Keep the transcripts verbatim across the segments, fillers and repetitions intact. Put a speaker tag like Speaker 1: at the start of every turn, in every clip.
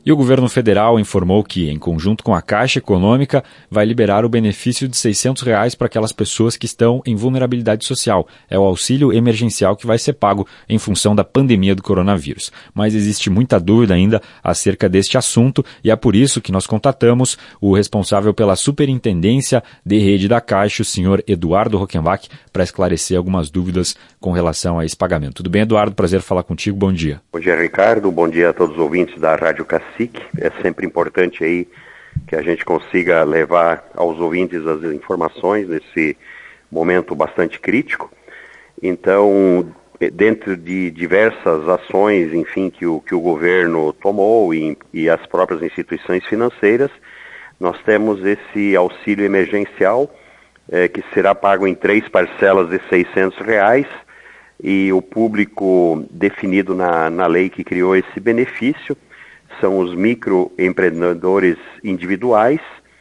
Speaker 1: E o governo federal informou que, em conjunto com a Caixa Econômica, vai liberar o benefício de seiscentos reais para aquelas pessoas que estão em vulnerabilidade social. É o auxílio emergencial que vai ser pago em função da pandemia do coronavírus. Mas existe muita dúvida ainda acerca deste assunto e é por isso que nós contatamos o responsável pela Superintendência de Rede da Caixa, o senhor Eduardo Rockenbach, para esclarecer algumas dúvidas com relação a esse pagamento. Tudo bem, Eduardo? Prazer falar contigo. Bom dia.
Speaker 2: Bom dia, Ricardo. Bom dia a todos os ouvintes da Rádio Cacique. É sempre importante aí que a gente consiga levar aos ouvintes as informações nesse momento bastante crítico. Então, dentro de diversas ações, enfim, que o, que o governo tomou e, e as próprias instituições financeiras, nós temos esse auxílio emergencial eh, que será pago em três parcelas de seiscentos reais, e o público definido na, na lei que criou esse benefício são os microempreendedores individuais,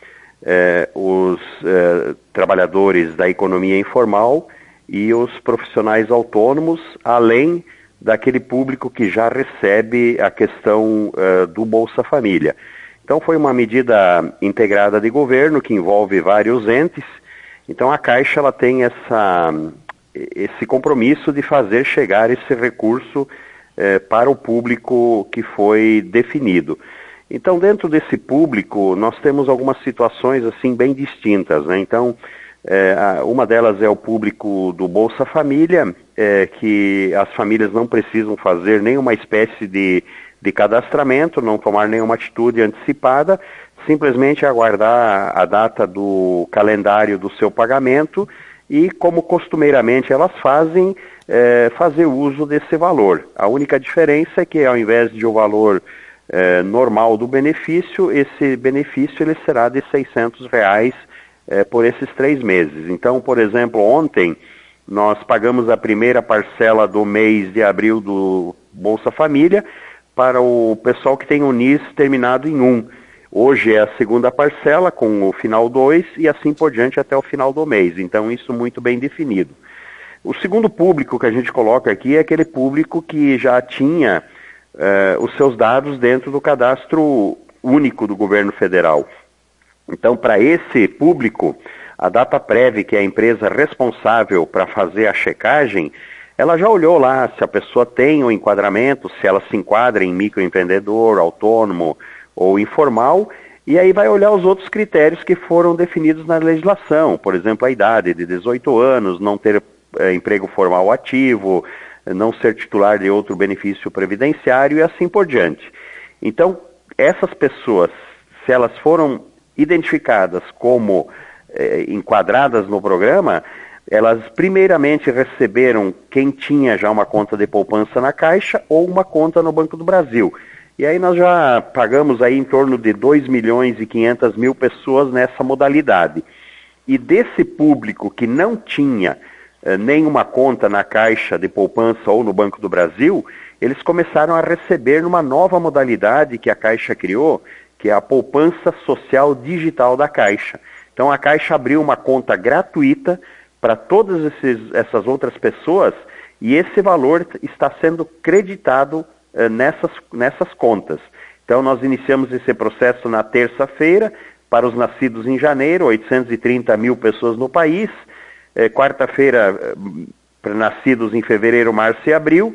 Speaker 2: eh, os eh, trabalhadores da economia informal e os profissionais autônomos, além daquele público que já recebe a questão eh, do Bolsa Família. Então foi uma medida integrada de governo que envolve vários entes. Então a Caixa ela tem essa... esse compromisso de fazer chegar esse recurso eh, para o público que foi definido. Então, dentro desse público, nós temos algumas situações assim bem distintas, né? Então, eh, uma delas é o público do Bolsa Família, eh, que as famílias não precisam fazer nenhuma espécie de, de cadastramento, não tomar nenhuma atitude antecipada, simplesmente aguardar a data do calendário do seu pagamento e, como costumeiramente elas fazem, é, fazer uso desse valor. A única diferença é que, ao invés de o valor é, normal do benefício, esse benefício ele será de seiscentos reais é, por esses três meses. Então, por exemplo, ontem nós pagamos a primeira parcela do mês de abril do Bolsa Família para o pessoal que tem o N I S terminado em um. Hoje é a segunda parcela com o final dois e assim por diante até o final do mês. Então isso muito bem definido. O segundo público que a gente coloca aqui é aquele público que já tinha eh, os seus dados dentro do cadastro único do governo federal. Então, para esse público, a Dataprev, que é a empresa responsável para fazer a checagem, ela já olhou lá se a pessoa tem o enquadramento, se ela se enquadra em microempreendedor, autônomo ou informal, e aí vai olhar os outros critérios que foram definidos na legislação, por exemplo, a idade de dezoito anos, não ter é, emprego formal ativo, não ser titular de outro benefício previdenciário e assim por diante. Então, essas pessoas, se elas foram identificadas como é, enquadradas no programa, elas primeiramente receberam quem tinha já uma conta de poupança na Caixa ou uma conta no Banco do Brasil. E aí nós já pagamos aí em torno de dois milhões e quinhentas mil pessoas nessa modalidade. E desse público que não tinha eh, nenhuma conta na Caixa de poupança ou no Banco do Brasil, eles começaram a receber numa nova modalidade que a Caixa criou, que é a poupança social digital da Caixa. Então a Caixa abriu uma conta gratuita para todas esses, essas outras pessoas e esse valor está sendo creditado Nessas, nessas contas. Então nós iniciamos esse processo na terça-feira para os nascidos em janeiro, oitocentos e trinta mil pessoas no país, é, quarta-feira para nascidos em fevereiro, março e abril,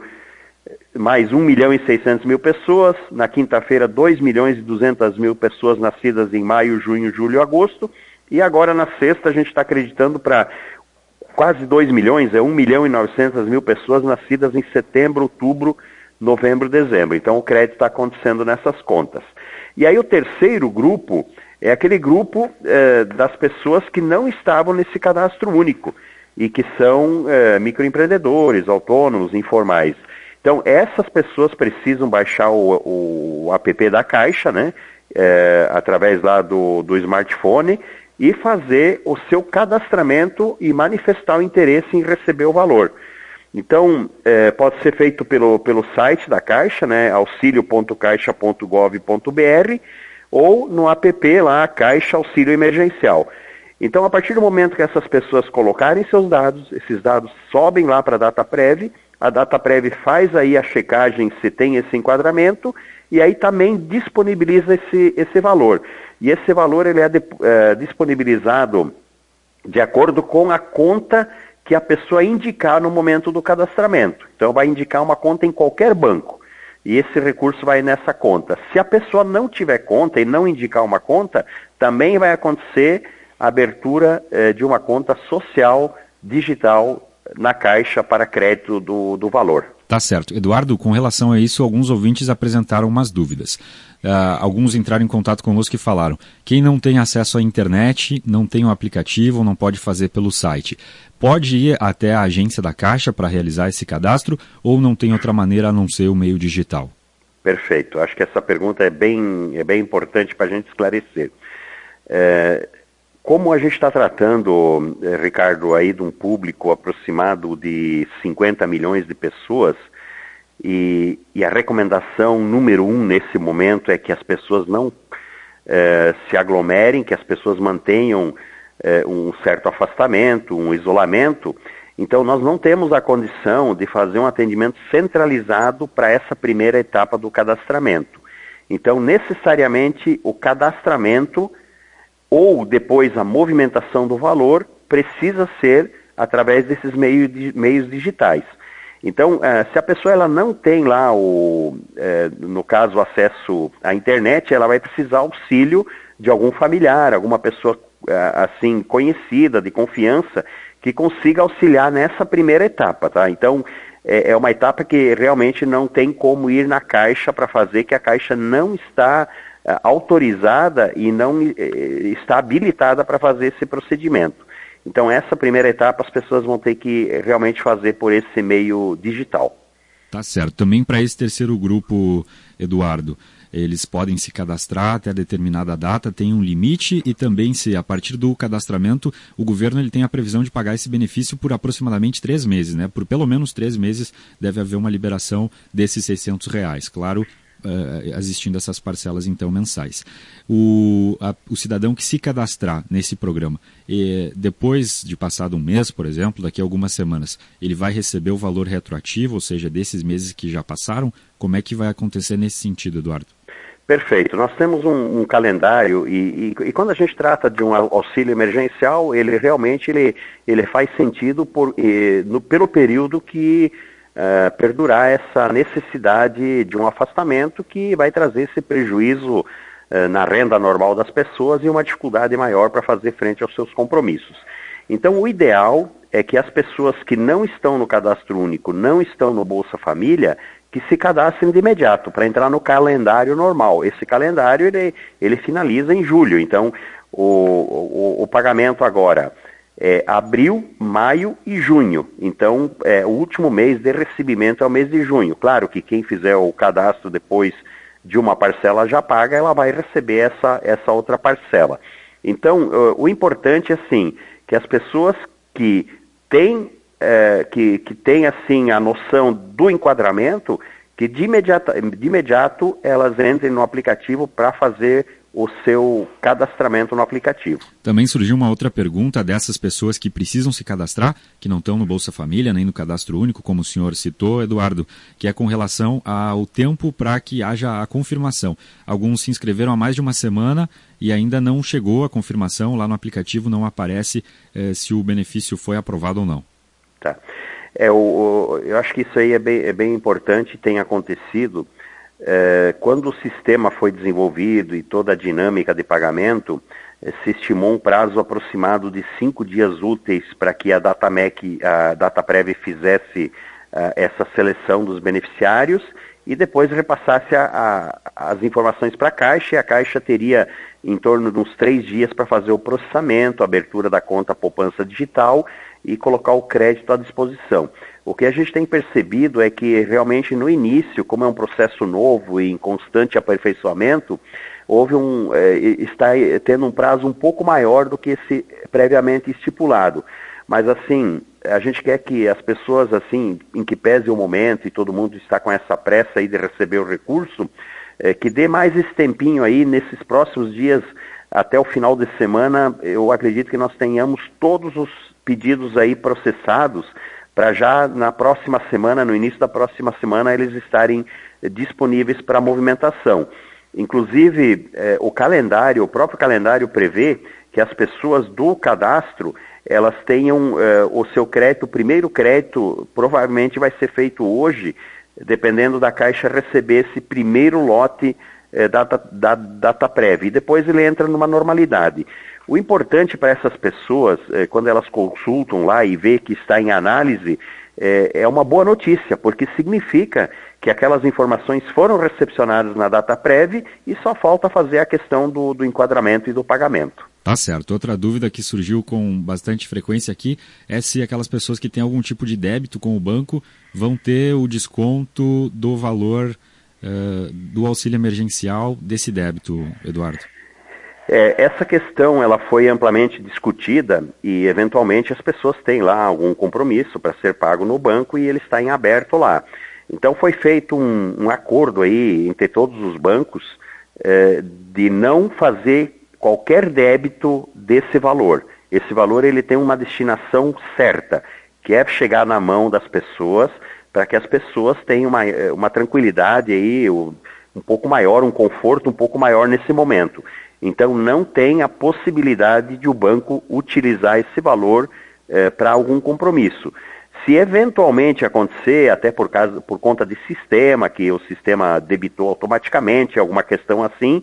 Speaker 2: mais um milhão e seiscentos mil pessoas, na quinta-feira dois milhões e duzentas mil pessoas nascidas em maio, junho, julho e agosto, e agora na sexta a gente está acreditando para quase dois milhões, é um milhão e novecentas mil pessoas nascidas em setembro, outubro, novembro, dezembro. Então o crédito está acontecendo nessas contas. E aí o terceiro grupo é aquele grupo eh, das pessoas que não estavam nesse cadastro único e que são eh, microempreendedores, autônomos, informais. Então essas pessoas precisam baixar o, o app da Caixa, né, eh, através lá do, do smartphone e fazer o seu cadastramento e manifestar o interesse em receber o valor. Então, é, pode ser feito pelo, pelo site da Caixa, né, auxilio ponto caixa ponto gov ponto br, ou no app lá, Caixa Auxílio Emergencial. Então, a partir do momento que essas pessoas colocarem seus dados, esses dados sobem lá para a Dataprev, a Dataprev faz aí a checagem se tem esse enquadramento, e aí também disponibiliza esse, esse valor. E esse valor ele é, de, é disponibilizado de acordo com a conta que a pessoa indicar no momento do cadastramento. Então vai indicar uma conta em qualquer banco, e esse recurso vai nessa conta. Se a pessoa não tiver conta e não indicar uma conta, também vai acontecer a abertura eh, de uma conta social digital na Caixa para crédito do, do valor.
Speaker 1: Tá certo. Eduardo, com relação a isso, alguns ouvintes apresentaram umas dúvidas. Uh, alguns entraram em contato conosco e falaram: quem não tem acesso à internet, não tem um aplicativo, não pode fazer pelo site, pode ir até a agência da Caixa para realizar esse cadastro, ou não tem outra maneira a não ser o meio digital?
Speaker 2: Perfeito. Acho que essa pergunta é bem, é bem importante para a gente esclarecer. É, como a gente está tratando, Ricardo, aí de um público aproximado de cinquenta milhões de pessoas, e, e a recomendação número um nesse momento é que as pessoas não é, se aglomerem, que as pessoas mantenham é, um certo afastamento, um isolamento. Então nós não temos a condição de fazer um atendimento centralizado para essa primeira etapa do cadastramento. Então necessariamente o cadastramento ou depois a movimentação do valor precisa ser através desses meios, meios digitais. Então, eh, se a pessoa ela não tem lá, o, eh, no caso, acesso à internet, ela vai precisar auxílio de algum familiar, alguma pessoa eh, assim conhecida, de confiança, que consiga auxiliar nessa primeira etapa, tá? Então, é, é uma etapa que realmente não tem como ir na Caixa para fazer, que a Caixa não está autorizada e não está habilitada para fazer esse procedimento. Então essa primeira etapa as pessoas vão ter que realmente fazer por esse meio digital.
Speaker 1: Tá certo. Também para esse terceiro grupo, Eduardo, eles podem se cadastrar até determinada data, tem um limite, e também se a partir do cadastramento o governo ele tem a previsão de pagar esse benefício por aproximadamente três meses, né? Por pelo menos três meses deve haver uma liberação desses seiscentos reais. Claro, Uh, existindo essas parcelas então mensais. O, a, o cidadão que se cadastrar nesse programa, e depois de passado um mês, por exemplo, daqui a algumas semanas, ele vai receber o valor retroativo, ou seja, desses meses que já passaram? Como é que vai acontecer nesse sentido, Eduardo?
Speaker 2: Perfeito. Nós temos um, um calendário e, e, e quando a gente trata de um auxílio emergencial, ele realmente ele, ele faz sentido por, e, no, pelo período que Uh, perdurar essa necessidade de um afastamento que vai trazer esse prejuízo uh, na renda normal das pessoas e uma dificuldade maior para fazer frente aos seus compromissos. Então o ideal é que as pessoas que não estão no cadastro único, não estão no Bolsa Família, que se cadastrem de imediato para entrar no calendário normal. Esse calendário ele, ele finaliza em julho, então o, o, o pagamento agora é abril, maio e junho. Então, é, o último mês de recebimento é o mês de junho. Claro que quem fizer o cadastro depois de uma parcela já paga, ela vai receber essa, essa outra parcela. Então, uh, o importante é, assim, que as pessoas que têm, é, que, que têm, assim, a noção do enquadramento, que de imediato, de imediato elas entrem no aplicativo para fazer o seu cadastramento no aplicativo. Também surgiu uma outra pergunta dessas pessoas que precisam se cadastrar, que não estão no Bolsa Família, nem no Cadastro Único, como o senhor citou, Eduardo, que é com relação ao tempo para que haja a confirmação. Alguns se inscreveram há mais de uma semana e ainda não chegou a confirmação, lá no aplicativo não aparece eh, se o benefício foi aprovado ou não. Tá. É, o, o, eu acho que isso aí é bem, é bem importante, tem acontecido. É, quando o sistema foi desenvolvido e toda a dinâmica de pagamento, é, se estimou um prazo aproximado de cinco dias úteis para que a Datamec, a Dataprev fizesse a, essa seleção dos beneficiários e depois repassasse a, a, as informações para a Caixa, e a Caixa teria em torno de uns três dias para fazer o processamento, a abertura da conta poupança digital e colocar o crédito à disposição. O que a gente tem percebido é que realmente no início, como é um processo novo e em constante aperfeiçoamento, houve um, é, está tendo um prazo um pouco maior do que esse previamente estipulado. Mas assim, a gente quer que as pessoas, assim, em que pese o momento e todo mundo está com essa pressa aí de receber o recurso, é, que dê mais esse tempinho aí nesses próximos dias até o final de semana. Eu acredito que nós tenhamos todos os pedidos aí processados para já na próxima semana, no início da próxima semana, eles estarem eh, disponíveis para movimentação. Inclusive, eh, o calendário, o próprio calendário prevê que as pessoas do cadastro, elas tenham eh, o seu crédito, o primeiro crédito provavelmente vai ser feito hoje, dependendo da Caixa receber esse primeiro lote eh, da, da data prévia, e depois ele entra numa normalidade. O importante para essas pessoas, eh, quando elas consultam lá e vê que está em análise, eh, é uma boa notícia, porque significa que aquelas informações foram recepcionadas na data prévia e só falta fazer a questão do, do enquadramento e do pagamento.
Speaker 1: Tá certo. Outra dúvida que surgiu com bastante frequência aqui é se aquelas pessoas que têm algum tipo de débito com o banco vão ter o desconto do valor uh, do auxílio emergencial desse débito, Eduardo.
Speaker 2: É, essa questão ela foi amplamente discutida e eventualmente as pessoas têm lá algum compromisso para ser pago no banco e ele está em aberto lá. Então foi feito um, um acordo aí entre todos os bancos é, de não fazer qualquer débito desse valor. Esse valor ele tem uma destinação certa, que é chegar na mão das pessoas para que as pessoas tenham uma, uma tranquilidade aí, um pouco maior, um conforto um pouco maior nesse momento. Então não tem a possibilidade de o banco utilizar esse valor eh, para algum compromisso. Se eventualmente acontecer, até por, causa, por conta de sistema, que o sistema debitou automaticamente, alguma questão assim,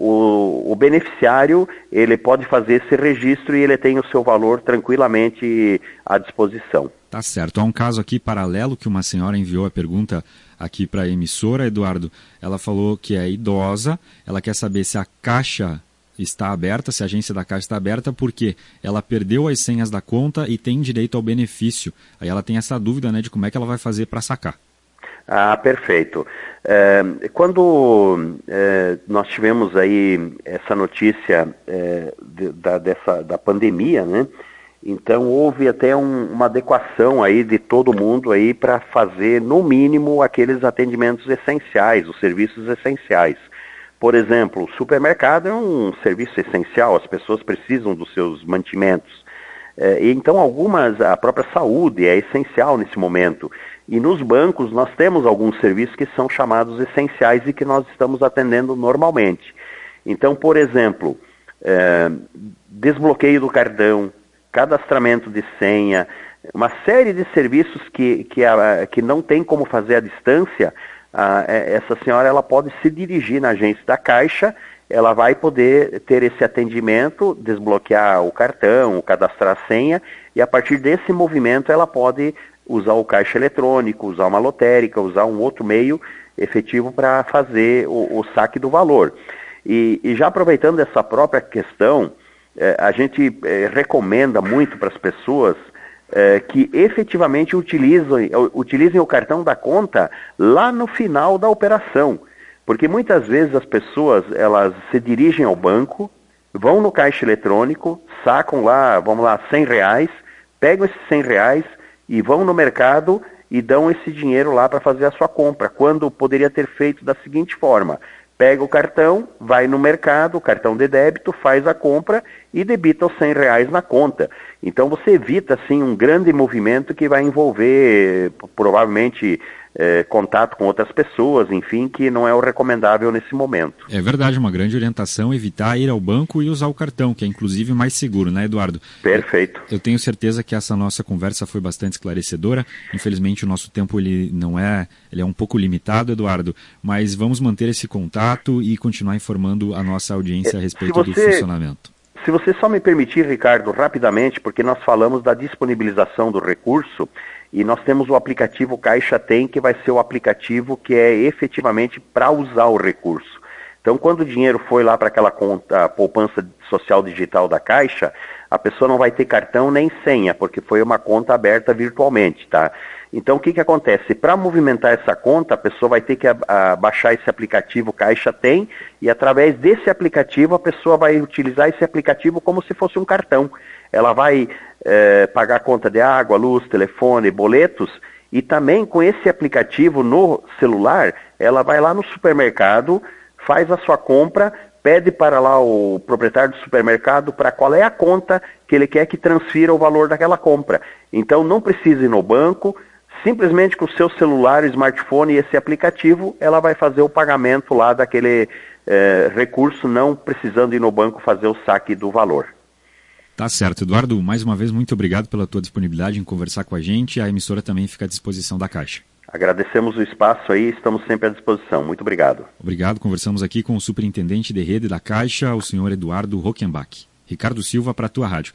Speaker 2: o, o beneficiário ele pode fazer esse registro e ele tem o seu valor tranquilamente à disposição.
Speaker 1: Tá certo. Há um caso aqui paralelo que uma senhora enviou a pergunta aqui para a emissora, Eduardo. Ela falou que é idosa, ela quer saber se a Caixa está aberta, se a agência da Caixa está aberta, porque ela perdeu as senhas da conta e tem direito ao benefício. Aí ela tem essa dúvida, né, de como é que ela vai fazer para sacar.
Speaker 2: Ah, perfeito. É, quando é, nós tivemos aí essa notícia é, de, da, dessa, da pandemia, né, então houve até um, uma adequação aí de todo mundo aí para fazer, no mínimo, aqueles atendimentos essenciais, os serviços essenciais. Por exemplo, o supermercado é um serviço essencial, as pessoas precisam dos seus mantimentos. É, e então algumas, a própria saúde é essencial nesse momento. E nos bancos nós temos alguns serviços que são chamados essenciais e que nós estamos atendendo normalmente. Então, por exemplo, é, desbloqueio do cartão, cadastramento de senha, uma série de serviços que, que, a, que não tem como fazer à distância. Ah, essa senhora ela pode se dirigir na agência da Caixa, ela vai poder ter esse atendimento, desbloquear o cartão, cadastrar a senha, e a partir desse movimento ela pode usar o caixa eletrônico, usar uma lotérica, usar um outro meio efetivo para fazer o, o saque do valor. E, e já aproveitando essa própria questão, eh, a gente eh, recomenda muito para as pessoas É, que efetivamente utilizem, utilizem o cartão da conta lá no final da operação. Porque muitas vezes as pessoas elas se dirigem ao banco, vão no caixa eletrônico, sacam lá, vamos lá, cem reais, pegam esses cem reais e vão no mercado e dão esse dinheiro lá para fazer a sua compra, quando poderia ter feito da seguinte forma: pega o cartão, vai no mercado, cartão de débito, faz a compra e debita os cem reais na conta. Então você evita assim um grande movimento que vai envolver provavelmente é, contato com outras pessoas, enfim, que não é o recomendável nesse momento.
Speaker 1: É verdade, uma grande orientação, evitar ir ao banco e usar o cartão, que é inclusive mais seguro, né, Eduardo?
Speaker 2: Perfeito.
Speaker 1: Eu, eu tenho certeza que essa nossa conversa foi bastante esclarecedora. Infelizmente o nosso tempo ele não é, ele é um pouco limitado, Eduardo, mas vamos manter esse contato e continuar informando a nossa audiência a respeito você... do funcionamento.
Speaker 2: Se você só me permitir, Ricardo, rapidamente, porque nós falamos da disponibilização do recurso e nós temos o aplicativo Caixa Tem, que vai ser o aplicativo que é efetivamente para usar o recurso. Então, quando o dinheiro foi lá para aquela conta poupança social digital da Caixa, a pessoa não vai ter cartão nem senha, porque foi uma conta aberta virtualmente, tá? Então, o que que acontece? Para movimentar essa conta, a pessoa vai ter que a, a, baixar esse aplicativo Caixa Tem, e através desse aplicativo, a pessoa vai utilizar esse aplicativo como se fosse um cartão. Ela vai é, pagar a conta de água, luz, telefone, boletos, e também com esse aplicativo no celular, ela vai lá no supermercado, faz a sua compra, pede para lá o proprietário do supermercado para qual é a conta que ele quer que transfira o valor daquela compra. Então não precisa ir no banco, simplesmente com o seu celular, smartphone e esse aplicativo, ela vai fazer o pagamento lá daquele eh, recurso, não precisando ir no banco fazer o saque do valor.
Speaker 1: Tá certo. Eduardo, mais uma vez, muito obrigado pela tua disponibilidade em conversar com a gente. A emissora também fica à disposição da Caixa.
Speaker 2: Agradecemos o espaço aí, estamos sempre à disposição. Muito obrigado.
Speaker 1: Obrigado. Conversamos aqui com o superintendente de rede da Caixa, o senhor Eduardo Rockenbach. Ricardo Silva, para a tua rádio.